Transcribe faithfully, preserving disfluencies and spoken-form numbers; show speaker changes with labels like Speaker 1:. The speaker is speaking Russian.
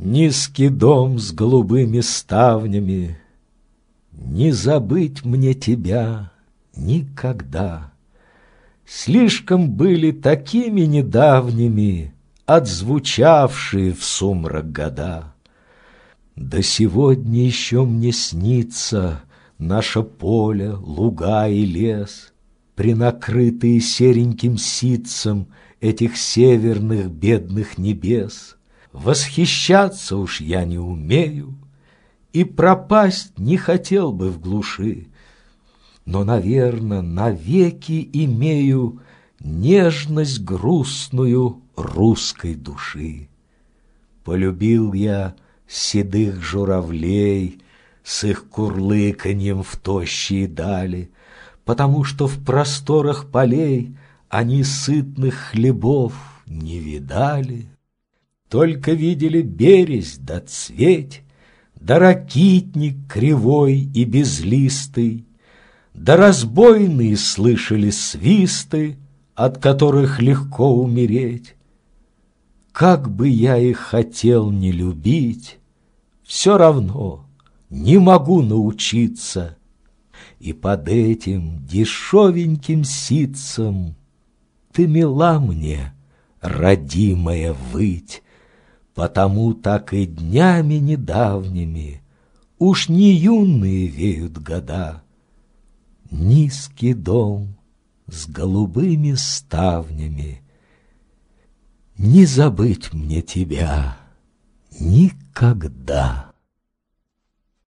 Speaker 1: Низкий дом с голубыми ставнями, не забыть мне тебя никогда. Слишком были такими недавними отзвучавшие в сумрак года. Да сегодня еще мне снится наше поле, луга и лес, принакрытые сереньким ситцем этих северных бедных небес. Восхищаться уж я не умею, и пропасть не хотел бы в глуши, но, наверно, навеки имею нежность грустную русской души. Полюбил я седых журавлей с их курлыканьем в тощие дали, потому что в просторах полей они сытных хлебов не видали. Только видели березь да цветь, да ракитник кривой и безлистый, да разбойные слышали свисты, от которых легко умереть. Как бы я их хотел не любить, все равно не могу научиться, и под этим дешевеньким ситцем ты мила мне, родимая, выть. Потому так и днями недавними уж не юные веют года. Низкий дом с голубыми ставнями, не забыть мне тебя никогда.